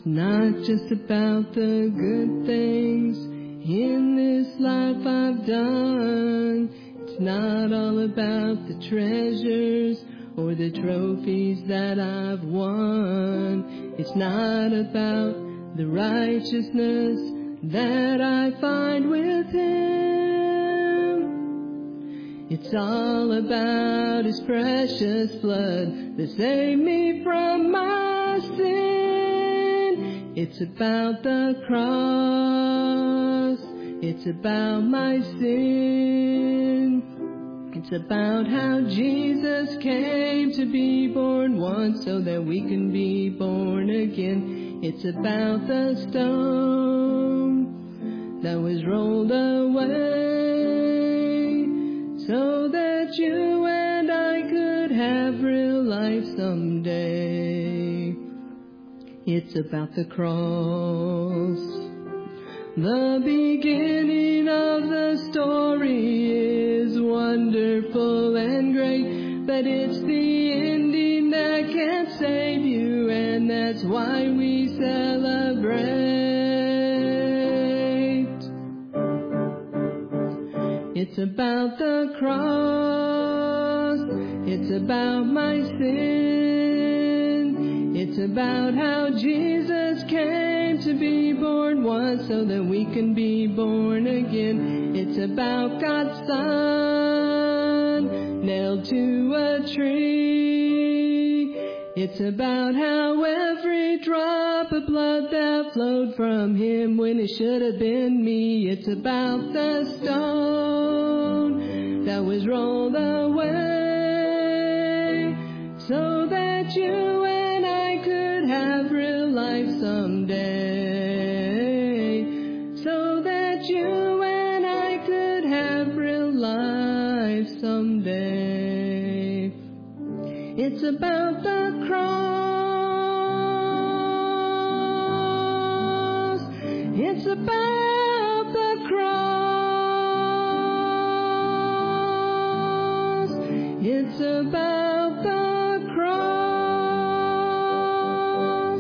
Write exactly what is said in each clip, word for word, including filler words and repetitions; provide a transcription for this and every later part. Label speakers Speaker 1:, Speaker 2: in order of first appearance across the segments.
Speaker 1: not just about the good things in this life I've done. It's not all about the treasures or the trophies that I've won. It's not about the righteousness that I find with Him. It's all about His precious blood that saved me from my sin. It's about the cross. It's about my sin. It's about how Jesus came to be born once so that we can be born again. It's about the stone that was rolled away so that you and I could have real life someday. It's about the cross. The beginning of the story is wonderful and great, but it's the ending that can't save you, and that's why we celebrate. It's about the cross. It's about my sin. It's about how Jesus came to be born once so that we can be born again. It's about God's Son nailed to a tree. It's about how every drop of blood that flowed from Him when it should have been me. It's about the stone that was rolled away so that you and I could have real life someday. So that you and I could have real life someday. It's about the cross. It's about the cross. It's about the cross.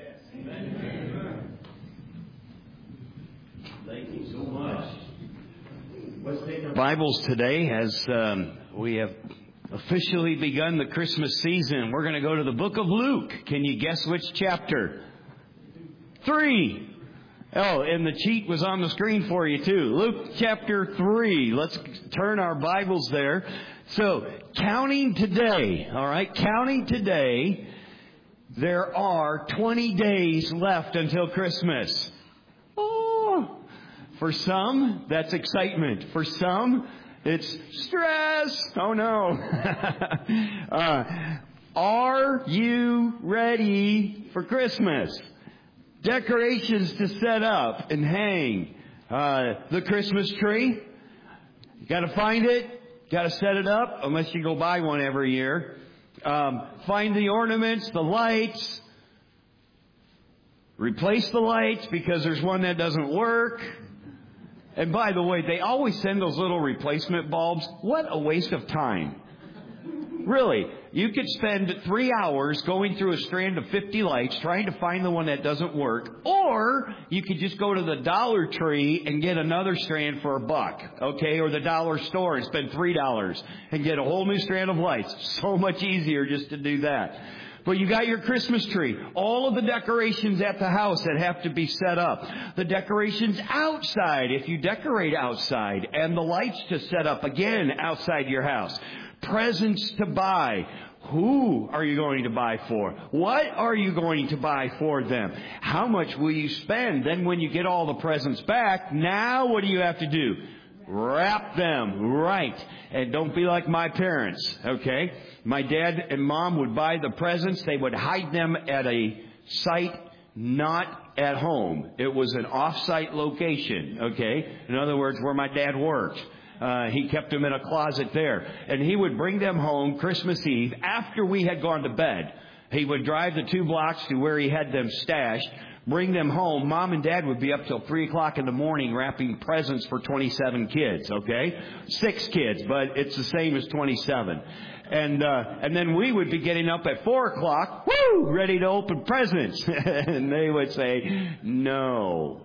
Speaker 2: Thank you so much. Let's take our Bibles today as um, we have officially begun the Christmas season. We're going to go to the book of Luke. Can you guess which chapter? Three. Oh, and the cheat was on the screen for you too. Luke chapter three. Let's turn our Bibles there. So, counting today, all right, counting today, there are twenty days left until Christmas. Oh, for some, that's excitement. For some, it's stress. Oh, no. uh, are you ready for Christmas? Decorations to set up and hang. Uh, the Christmas tree. You got to find it. Got to set it up, unless you go buy one every year. Um, find the ornaments, the lights. Replace the lights because there's one that doesn't work. And by the way, they always send those little replacement bulbs. What a waste of time. Really, you could spend three hours going through a strand of fifty lights trying to find the one that doesn't work. Or you could just go to the Dollar Tree and get another strand for a buck. Okay, or the dollar store and spend three dollars and get a whole new strand of lights. So much easier just to do that. But you got your Christmas tree, all of the decorations at the house that have to be set up, the decorations outside if you decorate outside, and the lights to set up again outside your house, presents to buy. Who are you going to buy for? What are you going to buy for them? How much will you spend? Then when you get all the presents back, now what do you have to do? Wrap them right. And don't be like my parents, okay? My dad and mom would buy the presents. They would hide them at a site not at home. It was an off-site location, okay? In other words, where my dad worked. Uh, he kept them in a closet there. And he would bring them home Christmas Eve after we had gone to bed. He would drive the two blocks to where he had them stashed, bring them home. Mom and Dad would be up till three o'clock in the morning wrapping presents for twenty-seven kids, okay? Six kids, but it's the same as twenty-seven. And uh, and then we would be getting up at four o'clock, woo, ready to open presents. And they would say, no.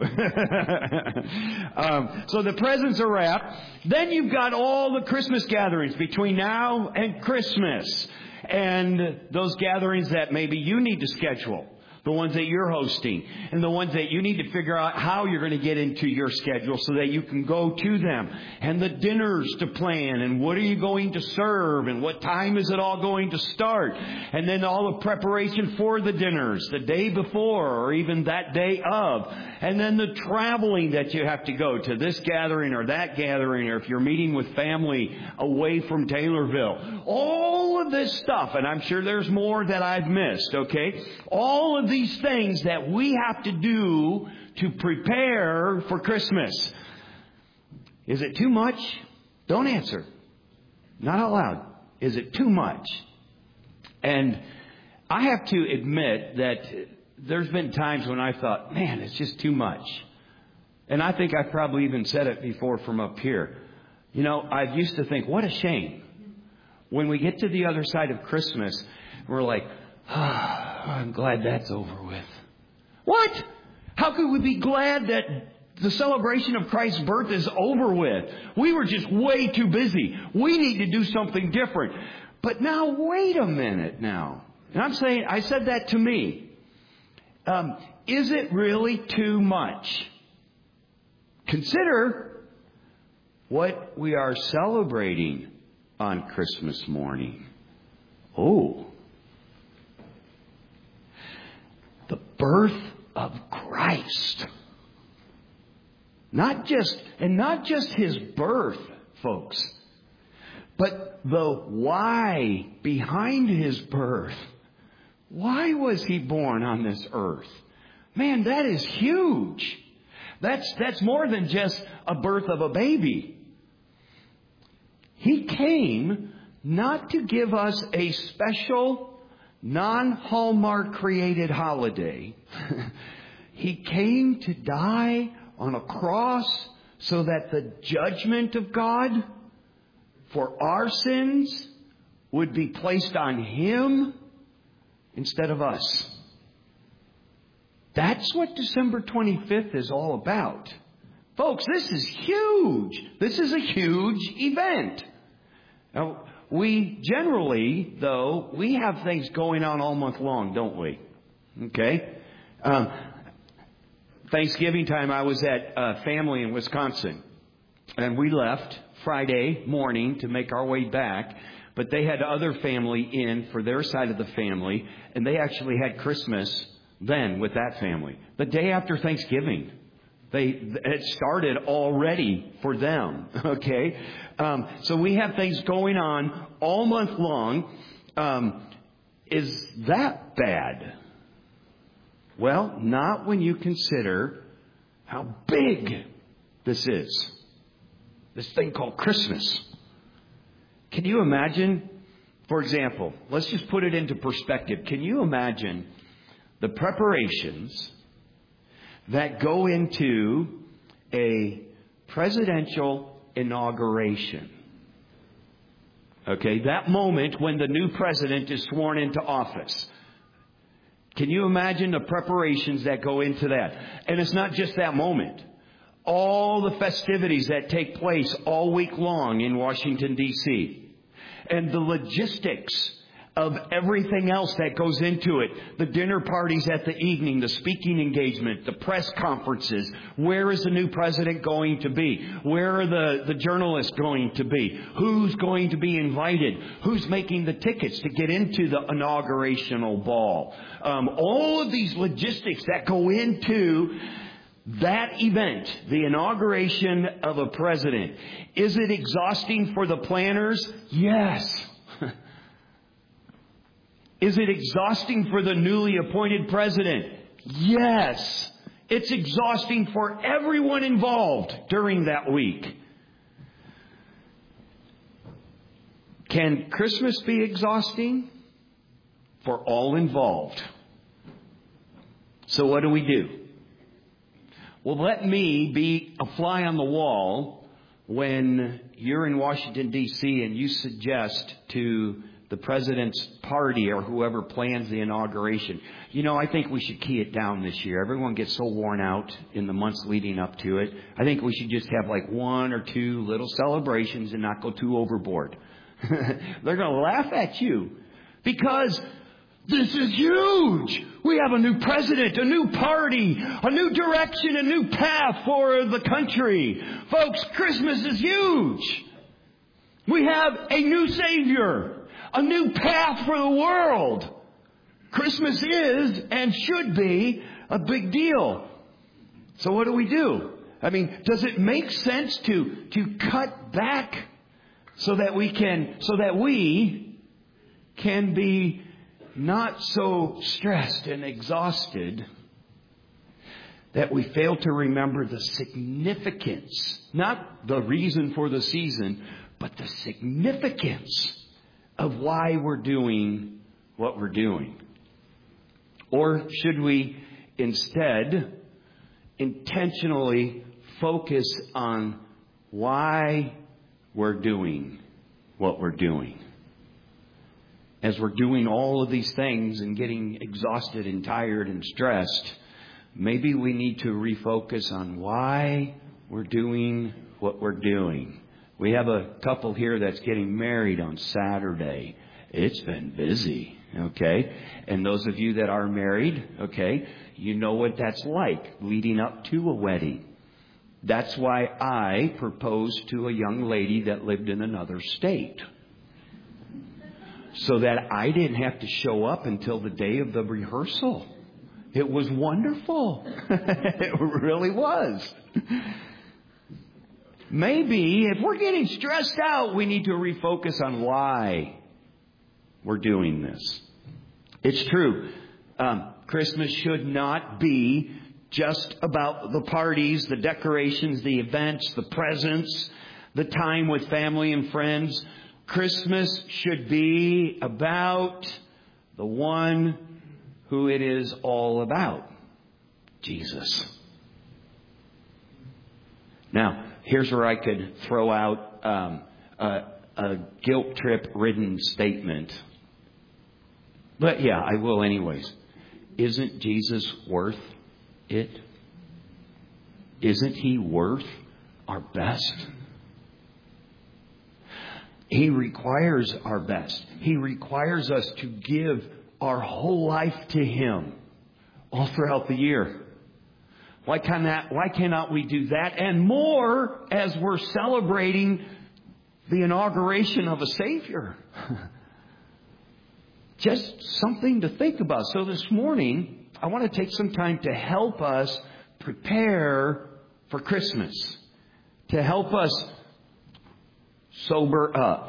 Speaker 2: um, so the presents are wrapped. Then you've got all the Christmas gatherings between now and Christmas. And those gatherings that maybe you need to schedule. The ones that you're hosting, and the ones that you need to figure out how you're going to get into your schedule so that you can go to them. And the dinners to plan, and what are you going to serve, and what time is it all going to start. And then all the preparation for the dinners, the day before, or even that day of. And then the traveling that you have to go to this gathering or that gathering, or if you're meeting with family away from Taylorville. All of this stuff, and I'm sure there's more that I've missed, okay? All of these things that we have to do to prepare for Christmas. Is it too much? Don't answer. Not out loud. Is it too much? And I have to admit that there's been times when I thought, man, it's just too much. And I think I've probably even said it before from up here. You know, I used to think, what a shame. When we get to the other side of Christmas, we're like, ah, oh, I'm glad that's over with. What? How could we be glad that the celebration of Christ's birth is over with? We were just way too busy. We need to do something different. But now, wait a minute now. And I'm saying, I said that to me. Um, is it really too much? Consider what we are celebrating on Christmas morning. Oh. The birth of Christ. Not just, and not just His birth, folks, but the why behind His birth. Why was He born on this earth? Man, that is huge. That's, that's more than just a birth of a baby. He came not to give us a special non-Hallmark created holiday. He came to die on a cross so that the judgment of God for our sins would be placed on Him instead of us. That's what December twenty-fifth is all about. Folks, this is huge. This is a huge event. Now, we generally, though, we have things going on all month long, don't we? Okay? Um, Thanksgiving time, I was at a family in Wisconsin. And we left Friday morning to make our way back. But they had other family in for their side of the family. And they actually had Christmas then with that family. The day after Thanksgiving. They, it started already for them, okay? Um, so we have things going on all month long. Um, is that bad? Well, not when you consider how big this is. This thing called Christmas. Can you imagine, for example, let's just put it into perspective. Can you imagine the preparations that go into a presidential inauguration? Okay, that moment when the new president is sworn into office. Can you imagine the preparations that go into that? And it's not just that moment. All the festivities that take place all week long in Washington, D C And the logistics of everything else that goes into it. The dinner parties at the evening, the speaking engagement, the press conferences. Where is the new president going to be? Where are the, the journalists going to be? Who's going to be invited? Who's making the tickets to get into the inaugurational ball? Um, all of these logistics that go into that event, the inauguration of a president. Is it exhausting for the planners? Yes. Is it exhausting for the newly appointed president? Yes. It's exhausting for everyone involved during that week. Can Christmas be exhausting? for all involved. So what do we do? Well, let me be a fly on the wall when you're in Washington, D C and you suggest to the president's party or whoever plans the inauguration, you know, I think we should key it down this year. Everyone gets so worn out in the months leading up to it. I think we should just have like one or two little celebrations and not go too overboard. They're going to laugh at you because this is huge. We have a new president, a new party, a new direction, a new path for the country. Folks, Christmas is huge. We have a new Savior, a new path for the world. Christmas is and should be a big deal. So what do we do? I mean, does it make sense to, to cut back so that we can, so that we can be not so stressed and exhausted that we fail to remember the significance, not the reason for the season, but the significance of why we're doing what we're doing? Or should we instead intentionally focus on why we're doing what we're doing? As we're doing all of these things and getting exhausted and tired and stressed, maybe we need to refocus on why we're doing what we're doing. We have a couple here that's getting married on Saturday. It's been busy, okay? And those of you that are married, okay, you know what that's like leading up to a wedding. That's why I proposed to a young lady that lived in another state, so that I didn't have to show up until the day of the rehearsal. It was wonderful. It really was. Maybe if we're getting stressed out, we need to refocus on why we're doing this. It's true. Um, Christmas should not be just about the parties, the decorations, the events, the presents, the time with family and friends. Christmas should be about the one who it is all about, Jesus. Now, here's where I could throw out um, a, a guilt trip ridden statement. But yeah, I will anyways. Isn't Jesus worth it? Isn't He worth our best? He requires our best. He requires us to give our whole life to Him all throughout the year. Why cannot, why cannot we do that and more as we're celebrating the inauguration of a Savior? Just something to think about. So this morning, I want to take some time to help us prepare for Christmas, to help us sober up.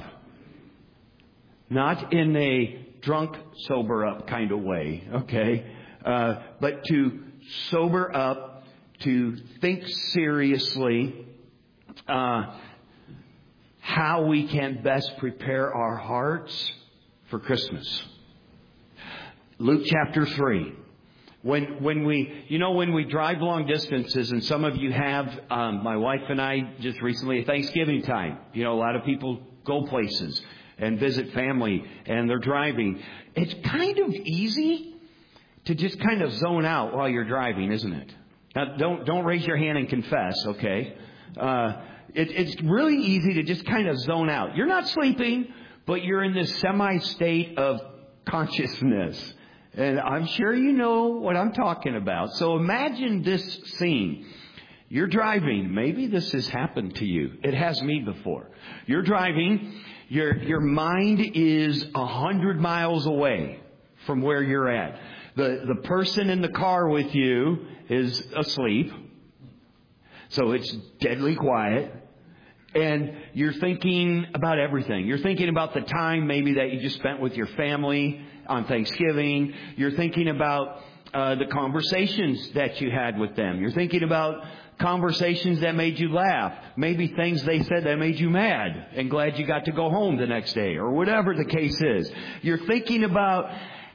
Speaker 2: Not in a drunk sober up kind of way, okay? Uh, but to sober up, to think seriously uh, how we can best prepare our hearts for Christmas. Luke chapter three. When when we, you know, when we drive long distances, and some of you have, um, my wife and I just recently at Thanksgiving time, you know, a lot of people go places and visit family and they're driving. It's kind of easy to just kind of zone out while you're driving, isn't it? Now, don't don't raise your hand and confess, okay? Uh, it, it's really easy to just kind of zone out. You're not sleeping, but you're in this semi-state of consciousness. And I'm sure you know what I'm talking about. So imagine this scene. You're driving. Maybe this has happened to you. It has me before. You're driving. Your your mind is a hundred miles away from where you're at. The the person in the car with you is asleep. So it's deadly quiet. And you're thinking about everything. You're thinking about the time maybe that you just spent with your family on Thanksgiving. You're thinking about uh, the conversations that you had with them. You're thinking about conversations that made you laugh. Maybe things they said that made you mad and glad you got to go home the next day, or whatever the case is. You're thinking about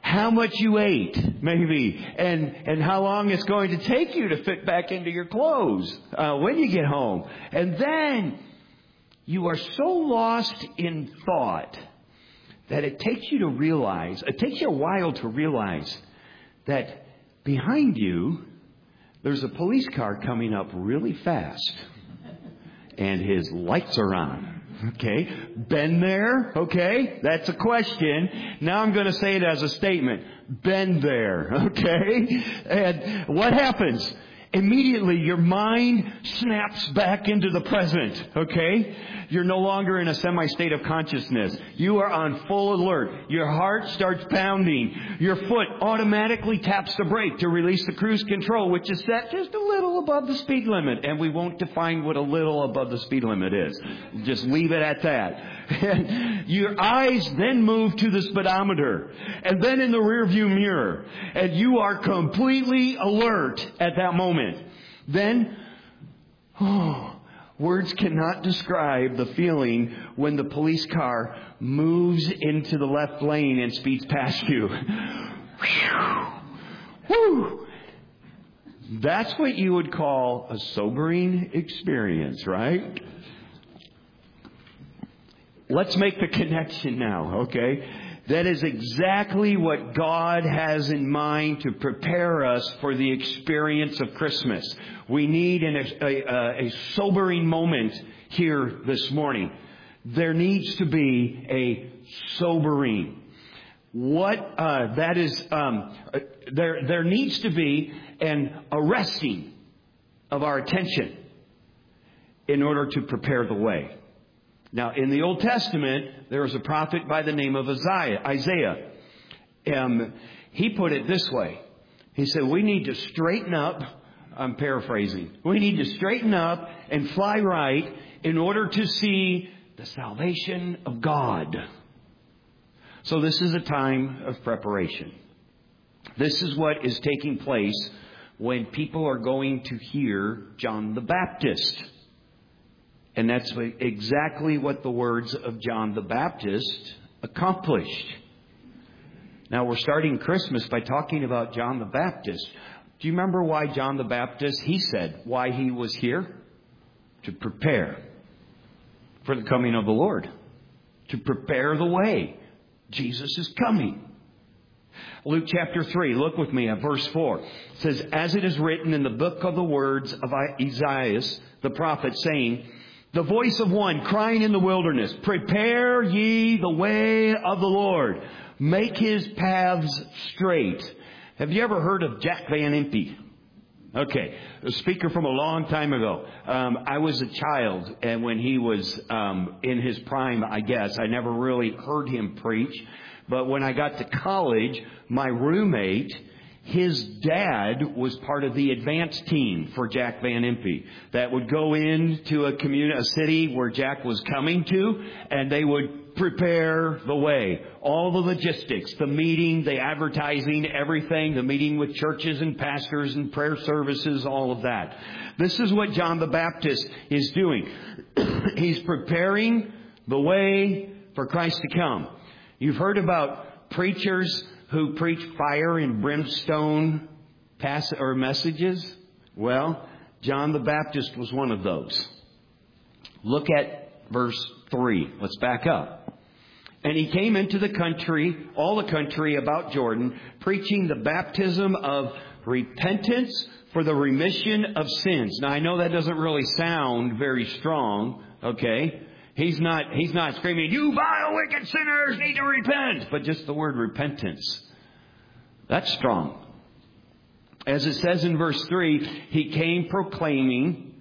Speaker 2: how much you ate, maybe, and, and how long it's going to take you to fit back into your clothes uh, when you get home. And then you are so lost in thought that it takes you to realize, it takes you a while to realize that behind you, there's a police car coming up really fast. And his lights are on. Okay? Been there? Okay? That's a question. Now I'm going to say it as a statement. Been there. Okay? And what happens? Immediately your mind snaps back into the present. Okay? You're no longer in a semi-state of consciousness. You are on full alert. Your heart starts pounding. Your foot automatically taps the brake to release the cruise control, which is set just a little above the speed limit. And we won't define what a little above the speed limit is. Just leave it at that. And your eyes then move to the speedometer and then in the rearview mirror. And you are completely alert at that moment. Then, oh, words cannot describe the feeling when the police car moves into the left lane and speeds past you. Whew. That's what you would call a sobering experience, right? Let's make the connection now, okay? That is exactly what God has in mind to prepare us for the experience of Christmas. We need an, a, a, a sobering moment here this morning. There needs to be a sobering. What uh, that is, um, there there needs to be an arresting of our attention in order to prepare the way. Now, in the Old Testament, there was a prophet by the name of Isaiah. Isaiah. Um, he put it this way. He said, we need to straighten up. I'm paraphrasing. We need to straighten up and fly right in order to see the salvation of God. So this is a time of preparation. This is what is taking place when people are going to hear John the Baptist. And that's exactly what the words of John the Baptist accomplished. Now, we're starting Christmas by talking about John the Baptist. Do you remember why John the Baptist, he said, why he was here? To prepare for the coming of the Lord. To prepare the way. Jesus is coming. Luke chapter three, look with me at verse four. It says, as it is written in the book of the words of Isaiah, the prophet, saying, the voice of one crying in the wilderness, prepare ye the way of the Lord. Make his paths straight. Have you ever heard of Jack Van Impe? Okay, a speaker from a long time ago. Um, I was a child, and when he was um, in his prime, I guess, I never really heard him preach. But when I got to college, my roommate, his dad was part of the advanced team for Jack Van Impe that would go into a community, a city where Jack was coming to, and they would prepare the way. All the logistics, the meeting, the advertising, everything, the meeting with churches and pastors and prayer services, all of that. This is what John the Baptist is doing. He's preparing the way for Christ to come. You've heard about preachers who preach fire and brimstone pass or messages. Well, John the Baptist was one of those. Look at verse three. Let's back up. And he came into the country, all the country about Jordan, preaching the baptism of repentance for the remission of sins. Now, I know that doesn't really sound very strong, okay? He's not, he's not screaming, you vile wicked sinners need to repent. But just the word repentance. That's strong. As it says in verse three, he came proclaiming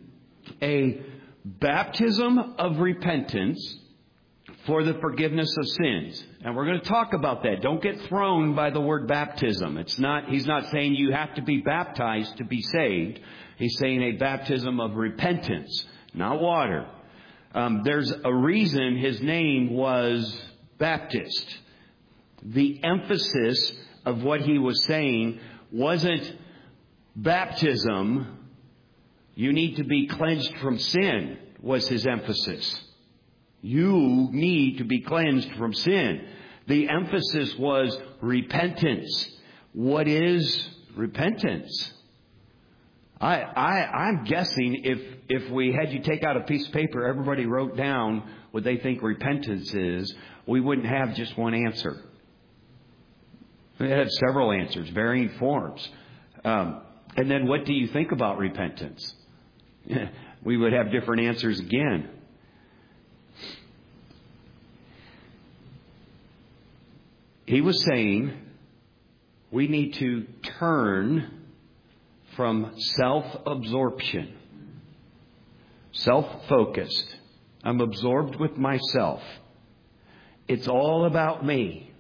Speaker 2: a baptism of repentance for the forgiveness of sins. And we're going to talk about that. Don't get thrown by the word baptism. It's not, he's not saying you have to be baptized to be saved. He's saying a baptism of repentance, not water. Um, there's a reason his name was Baptist. The emphasis of what he was saying wasn't baptism. You need to be cleansed from sin, was his emphasis. You need to be cleansed from sin. The emphasis was repentance. What is repentance? I, I, I'm guessing if, if we had you take out a piece of paper, everybody wrote down what they think repentance is, we wouldn't have just one answer. We had several answers, varying forms. Um, and then what do you think about repentance? We would have different answers again. He was saying we need to turn from self-absorption, self-focused. I'm absorbed with myself. It's all about me.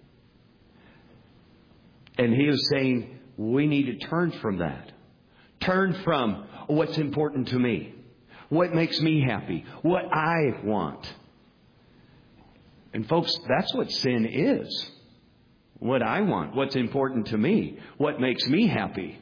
Speaker 2: And he was saying we need to turn from that. Turn from what's important to me, what makes me happy, what I want. And folks, that's what sin is. What I want, what's important to me, what makes me happy.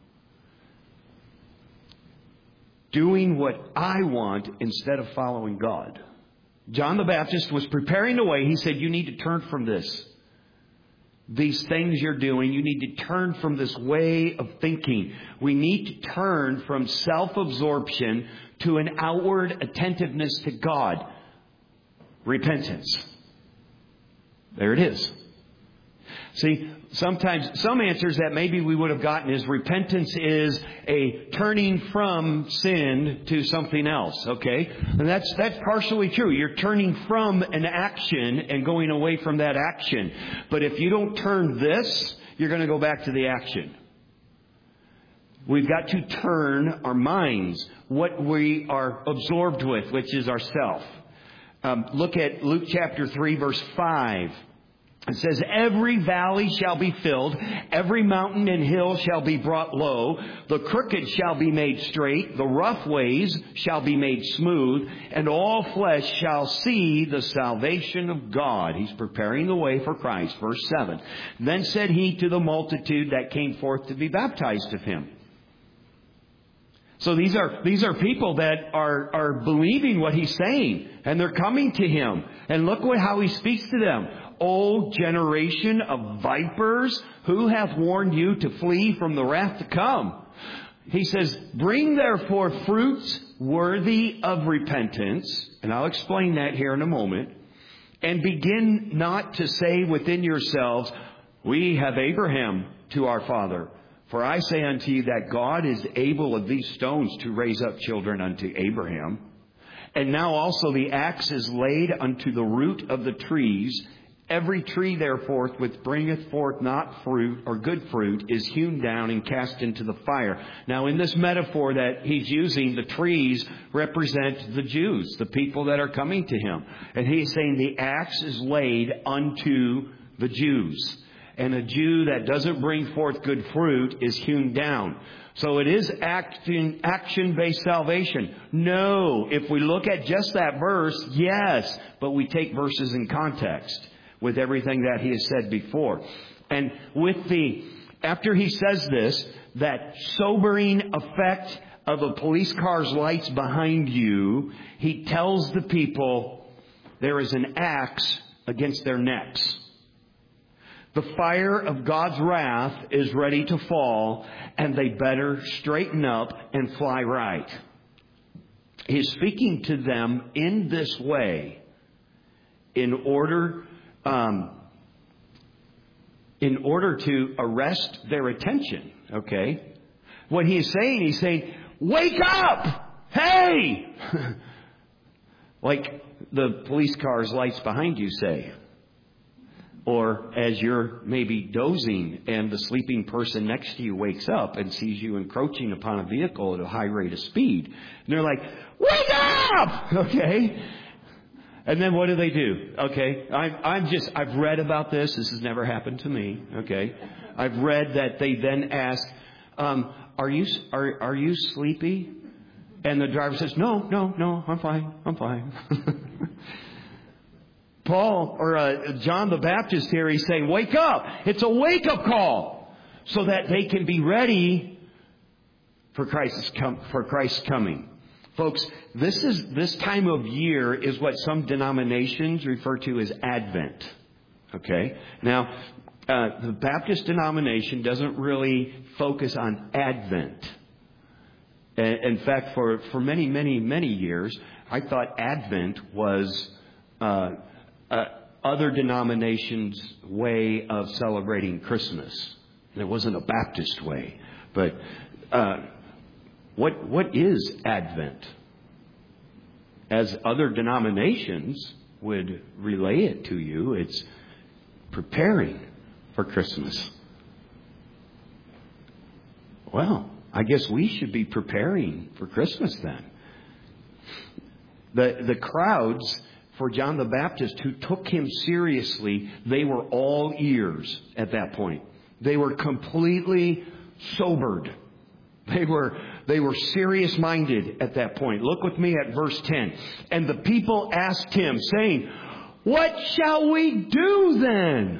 Speaker 2: Doing what I want instead of following God. John the Baptist was preparing the way. He said, you need to turn from this. These things you're doing, you need to turn from this way of thinking. We need to turn from self-absorption to an outward attentiveness to God. Repentance. There it is. See, sometimes some answers that maybe we would have gotten is repentance is a turning from sin to something else, okay? And that's that's partially true. You're turning from an action and going away from that action. But if you don't turn this, you're going to go back to the action. We've got to turn our minds, what we are absorbed with, which is ourself. Um, look at Luke chapter three, verse five. It says, every valley shall be filled, every mountain and hill shall be brought low, the crooked shall be made straight, the rough ways shall be made smooth, and all flesh shall see the salvation of God. He's preparing the way for Christ. Verse seven. Then said he to the multitude that came forth to be baptized of him. So these are these are people that are, are believing what he's saying, and they're coming to him. And look what how he speaks to them. O generation of vipers, who hath warned you to flee from the wrath to come? He says, bring therefore fruits worthy of repentance. And I'll explain that here in a moment. And begin not to say within yourselves, we have Abraham to our father. For I say unto you that God is able of these stones to raise up children unto Abraham. And now also the axe is laid unto the root of the trees. Every tree, therefore, which bringeth forth not fruit or good fruit is hewn down and cast into the fire. Now, in this metaphor that he's using, the trees represent the Jews, the people that are coming to him. And he's saying the axe is laid unto the Jews. And a Jew that doesn't bring forth good fruit is hewn down. So it is action, action-based salvation. No, if we look at just that verse, yes, but we take verses in context with everything that he has said before. And with the, after he says this, that sobering effect of a police car's lights behind you, he tells the people there is an axe against their necks. The fire of God's wrath is ready to fall, and they better straighten up and fly right. He's speaking to them in this way in order Um, in order to arrest their attention, okay? What he's saying, he's saying, wake up! Hey! Like the police car's lights behind you say. Or as you're maybe dozing and the sleeping person next to you wakes up and sees you encroaching upon a vehicle at a high rate of speed. And they're like, wake up! Okay? And then what do they do? Okay, I'm, I'm just, I've read about this. This has never happened to me. Okay, I've read that they then ask, um, "Are you are are you sleepy?" And the driver says, "No, no, no, I'm fine, I'm fine." Paul or uh, John the Baptist here, he's saying, "Wake up! It's a wake up call, so that they can be ready for Christ's com- for Christ's coming." Folks, this is this time of year is what some denominations refer to as Advent. Okay? Now, uh, the Baptist denomination doesn't really focus on Advent. In fact, for, for many, many, many years, I thought Advent was uh, uh, other denominations' way of celebrating Christmas. It wasn't a Baptist way. But uh, what what is Advent? As other denominations would relay it to you, it's preparing for Christmas. Well, I guess we should be preparing for Christmas then. The the crowds for John the Baptist who took him seriously, they were all ears at that point. They were completely sobered. They were they were serious-minded at that point. Look with me at verse ten. And the people asked him, saying, "What shall we do then?"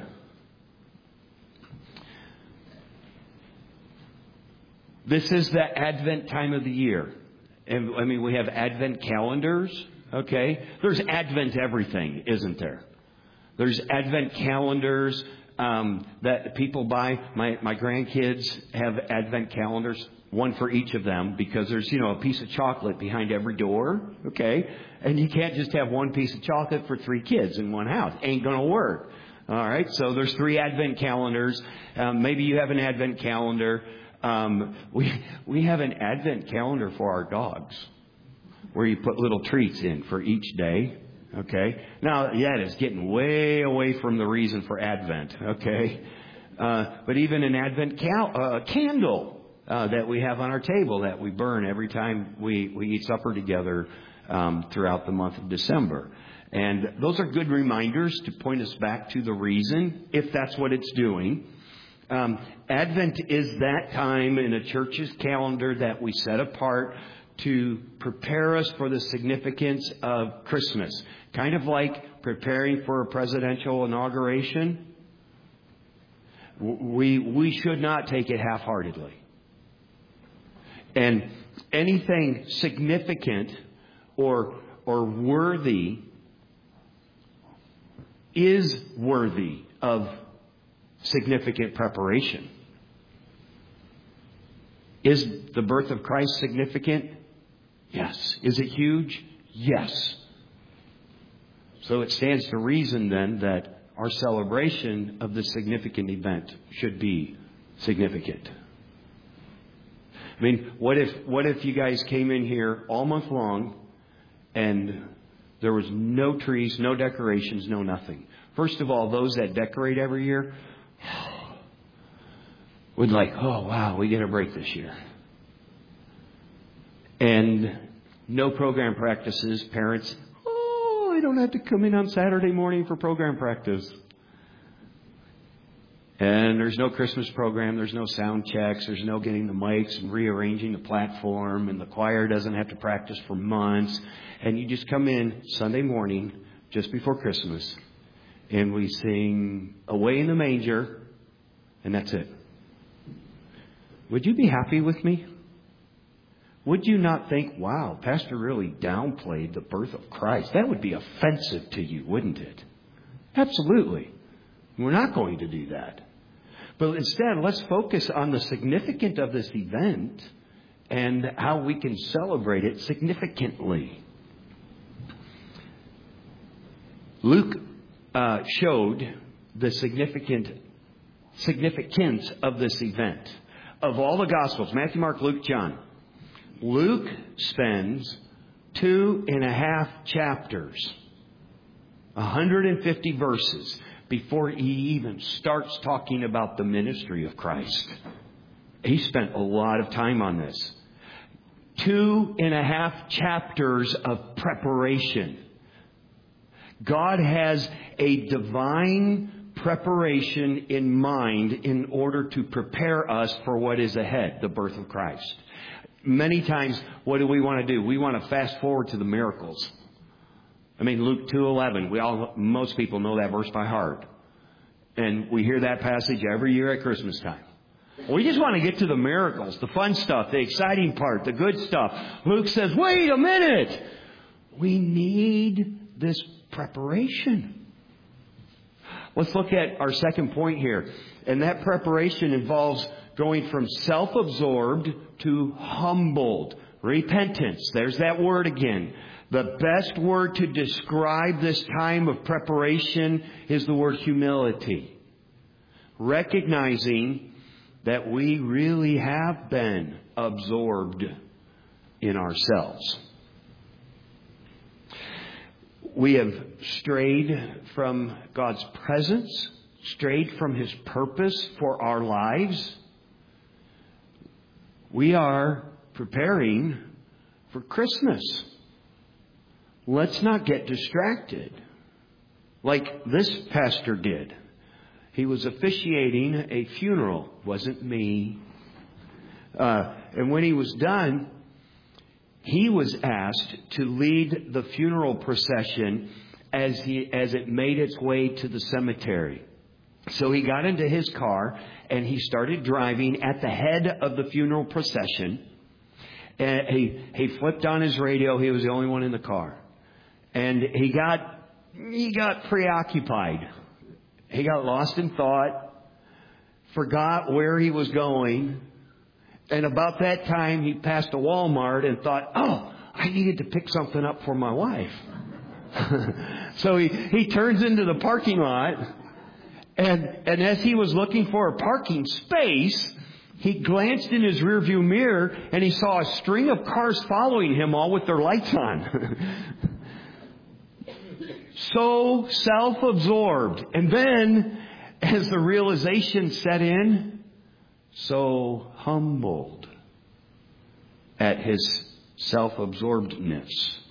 Speaker 2: This is the Advent time of the year. And I mean, we have Advent calendars, okay? There's Advent everything, isn't there? There's Advent calendars um, that people buy. My, my grandkids have Advent calendars, one for each of them, because there's, you know, a piece of chocolate behind every door, okay? And you can't just have one piece of chocolate for three kids in one house. Ain't going to work. All right, so there's three Advent calendars. Um, maybe you have an Advent calendar. Um, we we have an Advent calendar for our dogs where you put little treats in for each day. Okay. Now, yeah, it's getting way away from the reason for Advent. Okay. Uh, but even an Advent cal- uh, candle uh, that we have on our table that we burn every time we, we eat supper together um, throughout the month of December. And those are good reminders to point us back to the reason, if that's what it's doing. Um, Advent is that time in a church's calendar that we set apart to prepare us for the significance of Christmas. Kind of like preparing for a presidential inauguration. We, we should not take it half-heartedly. And anything significant or, or worthy is worthy of significant preparation. Is the birth of Christ significant? Yes. Is it huge? Yes. So it stands to reason then that our celebration of this significant event should be significant. I mean, what if what if you guys came in here all month long and there was no trees, no decorations, no nothing? First of all, those that decorate every year would like, oh, wow, we get a break this year. And no program practices. Parents, oh, I don't have to come in on Saturday morning for program practice. And there's no Christmas program. There's no sound checks. There's no getting the mics and rearranging the platform. And the choir doesn't have to practice for months. And you just come in Sunday morning just before Christmas. And we sing Away in the Manger. And that's it. Would you be happy with me? Would you not think, wow, Pastor really downplayed the birth of Christ? That would be offensive to you, wouldn't it? Absolutely. We're not going to do that. But instead, let's focus on the significance of this event and how we can celebrate it significantly. Luke uh, showed the significant significance of this event. Of all the Gospels, Matthew, Mark, Luke, John, Luke spends two and a half chapters, one hundred fifty verses, before he even starts talking about the ministry of Christ. He spent a lot of time on this. Two and a half chapters of preparation. God has a divine preparation in mind in order to prepare us for what is ahead, the birth of Christ. Many times, what do we want to do? We want to fast forward to the miracles. I mean, Luke two eleven, we all, most people know that verse by heart. And we hear that passage every year at Christmas time. We just want to get to the miracles, the fun stuff, the exciting part, the good stuff. Luke says, wait a minute. We need this preparation. Let's look at our second point here. And that preparation involves going from self-absorbed to humbled. Repentance. There's that word again. The best word to describe this time of preparation is the word humility. Recognizing that we really have been absorbed in ourselves. We have strayed from God's presence, strayed from His purpose for our lives. We are preparing for Christmas. Let's not get distracted like this pastor did. He was officiating a funeral. Wasn't me. Uh, and when he was done, he was asked to lead the funeral procession as he as it made its way to the cemetery. So he got into his car and he started driving at the head of the funeral procession. And he he flipped on his radio. He was the only one in the car. And he got he got preoccupied. He got lost in thought, forgot where he was going. And about that time, he passed a Walmart and thought, oh, I needed to pick something up for my wife. So he, he turns into the parking lot. And, and as he was looking for a parking space, he glanced in his rearview mirror and he saw a string of cars following him, all with their lights on. So self-absorbed. And then, as the realization set in, so humbled at his self-absorbedness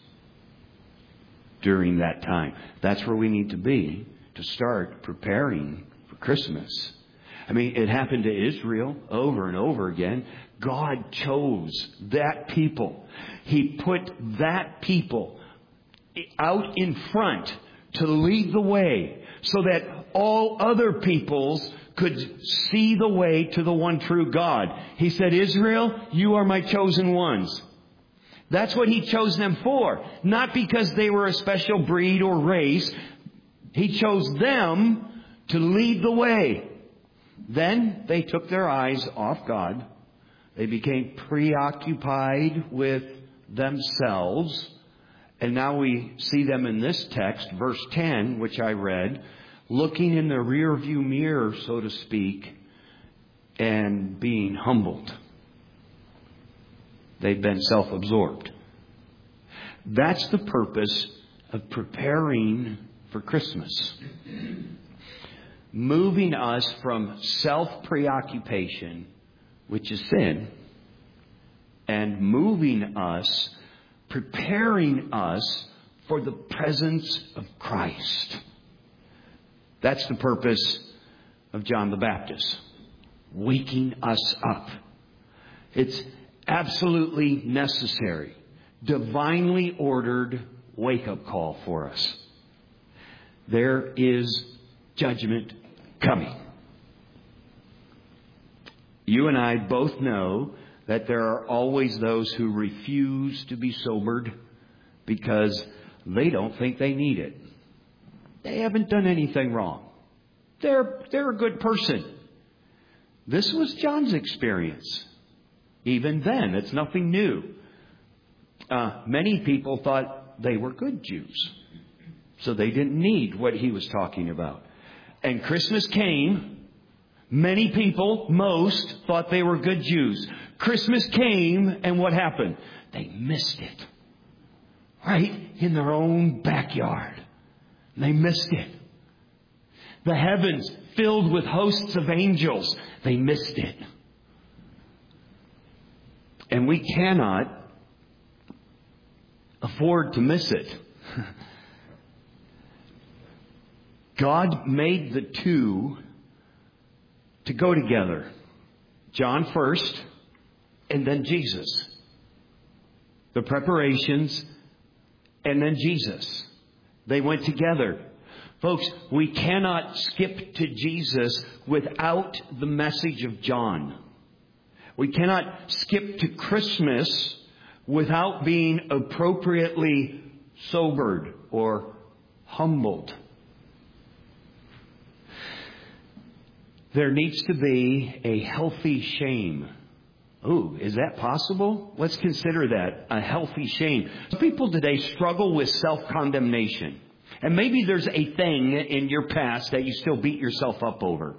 Speaker 2: during that time. That's where we need to be to start preparing for Christmas. I mean, it happened to Israel over and over again. God chose that people. He put that people out in front to lead the way so that all other peoples could see the way to the one true God. He said, Israel, you are my chosen ones. That's what He chose them for. Not because they were a special breed or race. He chose them to lead the way. Then they took their eyes off God. They became preoccupied with themselves. And now we see them in this text, verse ten, which I read, looking in the rearview mirror, so to speak, and being humbled. They've been self-absorbed. That's the purpose of preparing for Christmas. Moving us from self-preoccupation, which is sin, and moving us, preparing us for the presence of Christ. That's the purpose of John the Baptist. Waking us up. It's absolutely necessary. Divinely ordered wake-up call for us. There is judgment coming. You and I both know that there are always those who refuse to be sobered because they don't think they need it. They haven't done anything wrong. They're, they're a good person. This was John's experience. Even then, it's nothing new. Uh, many people thought they were good Jews. So they didn't need what he was talking about. And Christmas came. Many people, most, thought they were good Jews. Christmas came, and what happened? They missed it. Right in their own backyard. They missed it. The heavens filled with hosts of angels. They missed it. And we cannot afford to miss it. God made the two to go together. John first, and then Jesus. The preparations, and then Jesus. They went together. Folks, we cannot skip to Jesus without the message of John. We cannot skip to Christmas without being appropriately sobered or humbled. there needs to be a healthy shame. Ooh, is that possible? Let's consider that a healthy shame. Some people today struggle with self-condemnation. And maybe there's a thing in your past that you still beat yourself up over.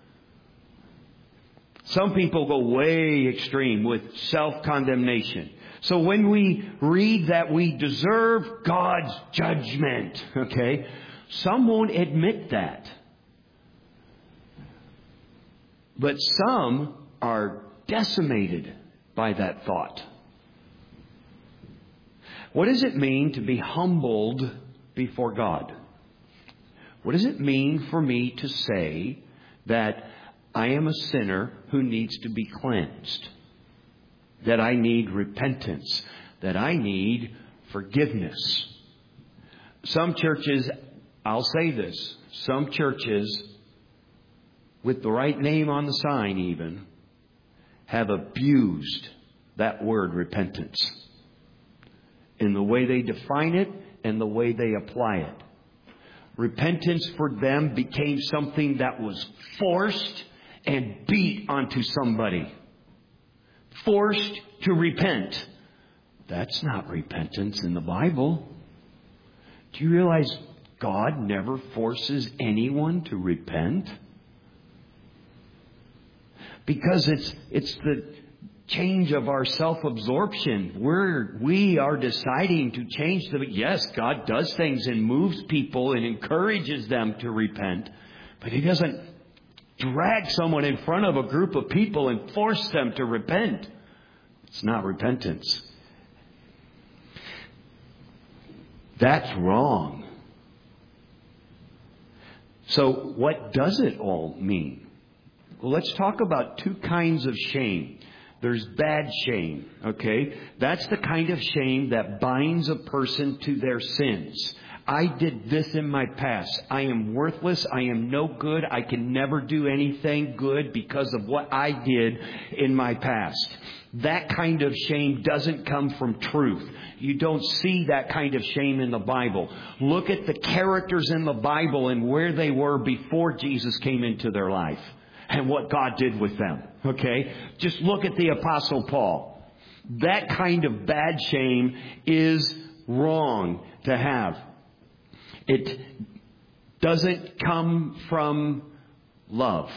Speaker 2: Some people go way extreme with self-condemnation. So when we read that we deserve God's judgment, okay, some won't admit that. But some are decimated by that thought. What does it mean to be humbled before God? What does it mean for me to say that I am a sinner who needs to be cleansed? That I need repentance? That I need forgiveness? Some churches, I'll say this, some churches with the right name on the sign even, have abused that word repentance in the way they define it and the way they apply it. Repentance for them became something that was forced and beat onto somebody. Forced to repent. That's not repentance in the Bible. Do you realize God never forces anyone to repent? Because it's it's the change of our self-absorption. We're, we are deciding to change the... Yes, God does things and moves people and encourages them to repent. But He doesn't drag someone in front of a group of people and force them to repent. It's not repentance. That's wrong. So what does it all mean? Well, let's talk about two kinds of shame. There's bad shame, okay? That's the kind of shame that binds a person to their sins. I did this in my past. I am worthless. I am no good. I can never do anything good because of what I did in my past. That kind of shame doesn't come from truth. You don't see that kind of shame in the Bible. Look at the characters in the Bible and where they were before Jesus came into their life. And what God did with them. Okay? Just look at the Apostle Paul. That kind of bad shame is wrong to have. It doesn't come from love.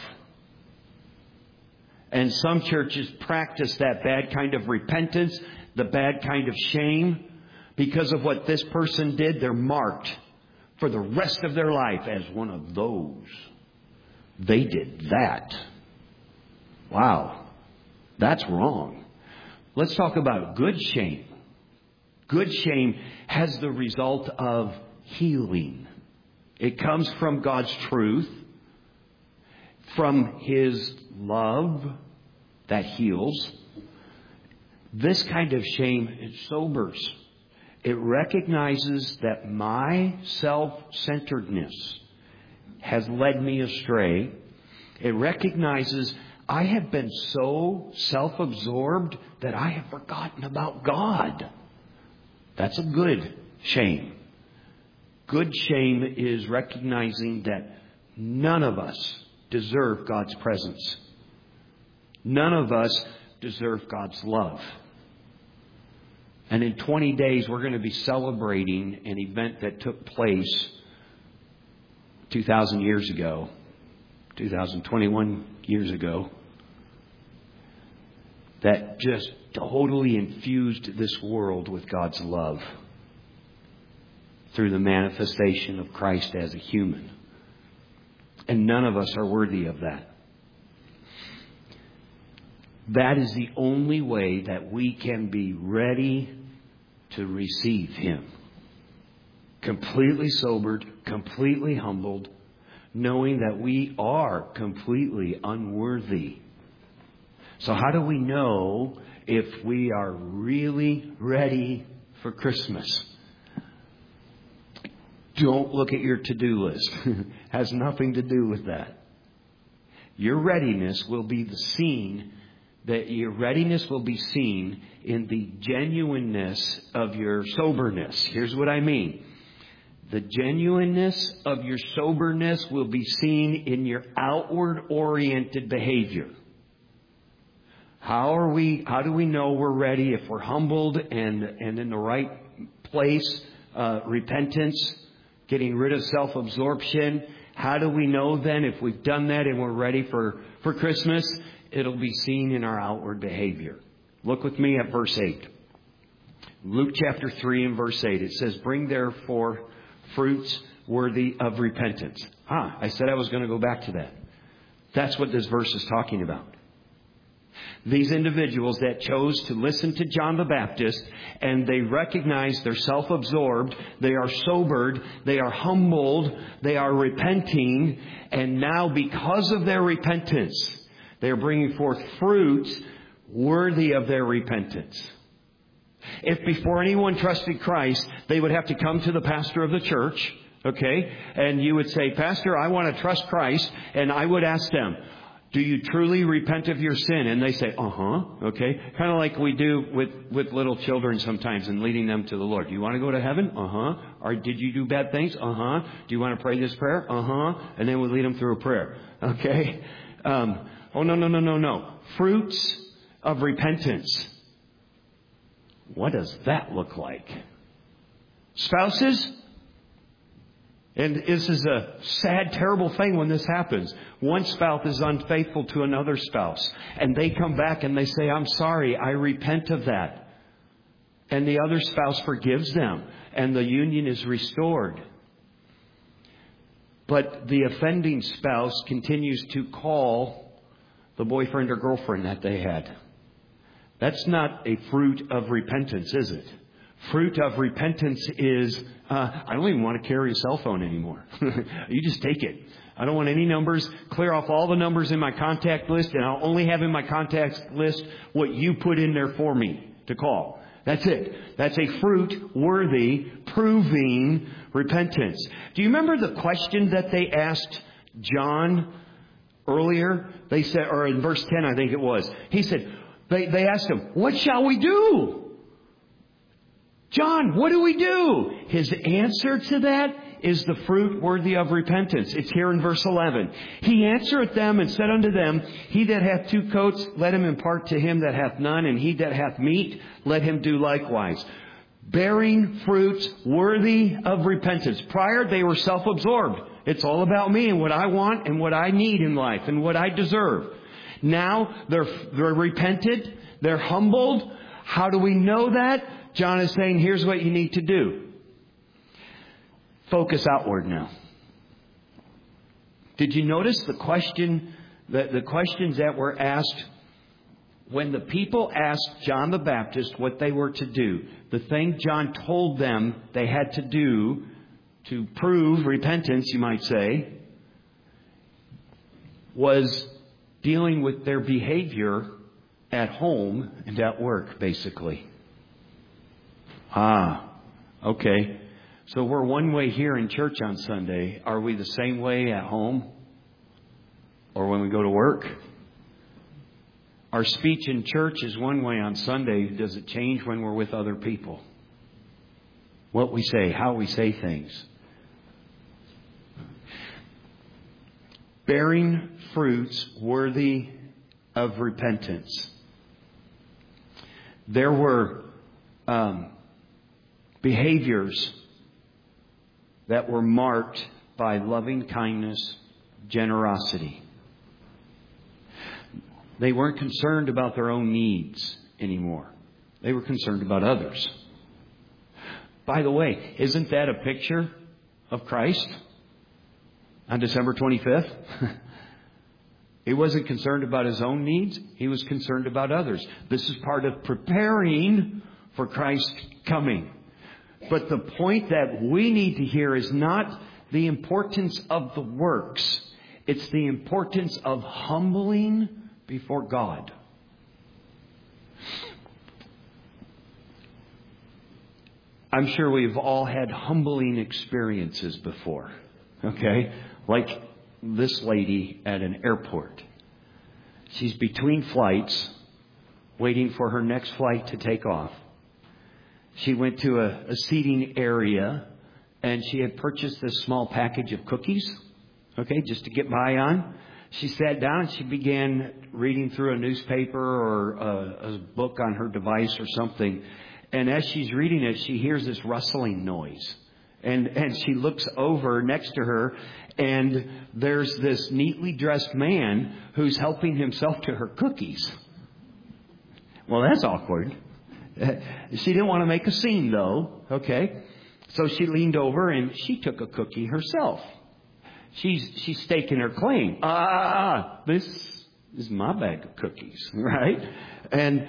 Speaker 2: And some churches practice that bad kind of repentance, the bad kind of shame. Because of what this person did, they're marked for the rest of their life as one of those. They did that. Wow. That's wrong. Let's talk about good shame. Good shame has the result of healing. It comes from God's truth, from His love that heals. This kind of shame, it sobers. It recognizes that my self-centeredness has led me astray. It recognizes I have been so self-absorbed that I have forgotten about God. That's a good shame. Good shame is recognizing that none of us deserve God's presence. None of us deserve God's love. And in twenty days, we're going to be celebrating an event that took place two thousand years ago, two thousand twenty-one years ago, that just totally infused this world with God's love through the manifestation of Christ as a human. And none of us are worthy of that. That is the only way that we can be ready to receive Him. Completely sobered, completely humbled, knowing that we are completely unworthy. So how do we know if we are really ready for Christmas? Don't look at your to-do list. Has nothing to do with that. Your readiness will be the seen, that your readiness will be seen in the genuineness of your soberness. Here's what I mean. The genuineness of your soberness will be seen in your outward-oriented behavior. How are we? How do we know we're ready if we're humbled and and in the right place? Uh, repentance, getting rid of self-absorption. How do we know then if we've done that and we're ready for for Christmas? It'll be seen in our outward behavior. Look with me at verse eight. Luke chapter three and verse eight. It says, "Bring therefore fruits worthy of repentance." Ah, I said I was going to go back to that. That's what this verse is talking about. These individuals that chose to listen to John the Baptist, and they recognize they're self-absorbed, they are sobered, they are humbled, they are repenting, and now because of their repentance, they are bringing forth fruits worthy of their repentance. If before anyone trusted Christ, they would have to come to the pastor of the church, okay, and you would say, "Pastor, I want to trust Christ," and I would ask them, "Do you truly repent of your sin?" And they say, "Uh-huh." Okay. Kind of like we do with, with little children sometimes and leading them to the Lord. "Do you want to go to heaven?" "Uh-huh." "Or did you do bad things?" "Uh-huh." "Do you want to pray this prayer?" "Uh-huh." And then we lead them through a prayer. Okay. Um, oh, no, no, no, no, no. Fruits of repentance. What does that look like? Spouses? And this is a sad, terrible thing when this happens. One spouse is unfaithful to another spouse. And they come back and they say, "I'm sorry, I repent of that." And the other spouse forgives them. And the union is restored. But the offending spouse continues to call the boyfriend or girlfriend that they had. That's not a fruit of repentance, is it? Fruit of repentance is, uh, I don't even want to carry a cell phone anymore. You just take it. I don't want any numbers. Clear off all the numbers in my contact list, and I'll only have in my contact list what you put in there for me to call. That's it. That's a fruit worthy, proving repentance. Do you remember the question that they asked John earlier? They said, or in verse ten, I think it was. He said, they, they asked him, "What shall we do? John, what do we do?" His answer to that is the fruit worthy of repentance. It's here in verse eleven. "He answereth them and said unto them, He that hath two coats, let him impart to him that hath none, and he that hath meat, let him do likewise." Bearing fruits worthy of repentance. Prior, they were self-absorbed. It's all about me and what I want and what I need in life and what I deserve. Now, they're, they're repented. They're humbled. How do we know that? John is saying, here's what you need to do. Focus outward now. Did you notice the question, the, the questions that were asked when the people asked John the Baptist what they were to do? The thing John told them they had to do to prove repentance, you might say, was dealing with their behavior at home and at work, basically. Ah, okay. So we're one way here in church on Sunday. Are we the same way at home or when we go to work? Our speech in church is one way on Sunday. Does it change when we're with other people? What we say, how we say things. Bearing fruits worthy of repentance. There were um, behaviors that were marked by loving kindness, generosity. They weren't concerned about their own needs anymore. They were concerned about others. By the way, isn't that a picture of Christ on December twenty-fifth? He wasn't concerned about his own needs. He was concerned about others. This is part of preparing for Christ's coming. But the point that we need to hear is not the importance of the works. It's the importance of humbling before God. I'm sure we've all had humbling experiences before. Okay? Like this lady at an airport. She's between flights, waiting for her next flight to take off. She went to a, a seating area and she had purchased this small package of cookies, okay, just to get by on. She sat down and she began reading through a newspaper or a, a book on her device or something. And as she's reading it, she hears this rustling noise. And, and she looks over next to her, and there's this neatly dressed man who's helping himself to her cookies. Well, that's awkward. She didn't want to make a scene, though. Okay. So she leaned over and she took a cookie herself. She's she's staking her claim. Ah, this is my bag of cookies, right? And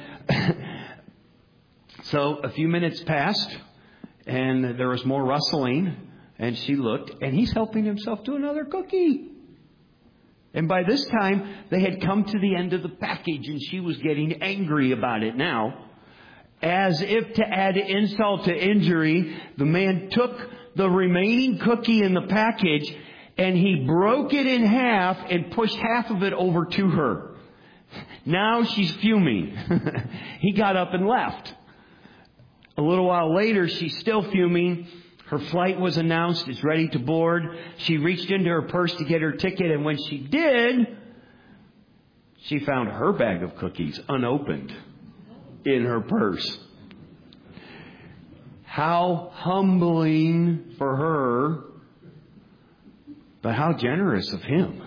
Speaker 2: so a few minutes passed, and there was more rustling, and she looked, and he's helping himself to another cookie. And by this time, they had come to the end of the package, and she was getting angry about it now. As if to add insult to injury, the man took the remaining cookie in the package, and he broke it in half and pushed half of it over to her. Now she's fuming. He got up and left. A little while later, she's still fuming. Her flight was announced. It's ready to board. She reached into her purse to get her ticket. And when she did, she found her bag of cookies unopened in her purse. How humbling for her, but how generous of him.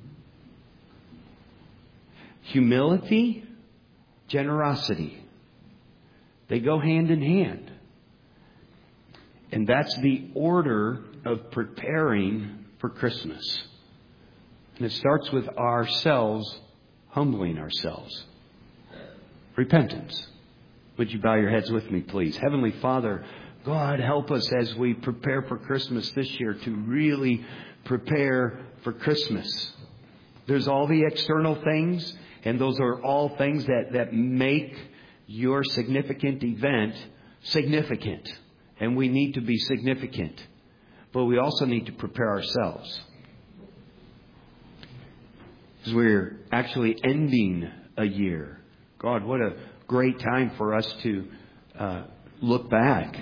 Speaker 2: Humility, generosity. They go hand in hand. And that's the order of preparing for Christmas. And it starts with ourselves humbling ourselves. Repentance. Would you bow your heads with me, please? Heavenly Father, God, help us as we prepare for Christmas this year to really prepare for Christmas. There's all the external things, and those are all things that, that make your significant event significant. And we need to be significant. But we also need to prepare ourselves. Because we're actually ending a year. God, what a great time for us to uh, look back.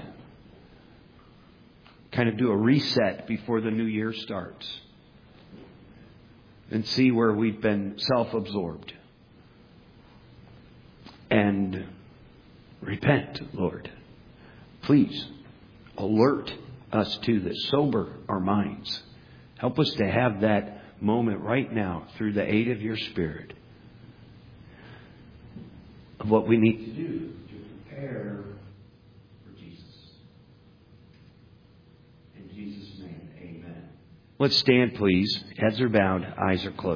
Speaker 2: Kind of do a reset before the new year starts. And see where we've been self-absorbed. And repent, Lord. Please alert us to this. Sober our minds. Help us to have that moment right now through the aid of your Spirit of what we need to do to prepare for Jesus. In Jesus' name, amen. Let's stand, please. Heads are bowed, eyes are closed.